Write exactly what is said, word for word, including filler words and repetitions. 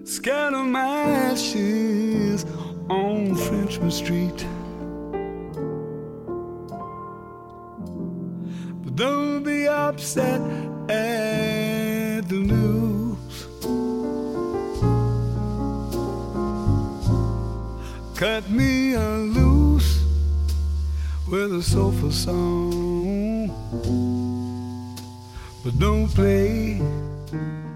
Scatter my ashes on Frenchman Street. But don't be upset at the news. Cut me a loose with a soulful song, but don't play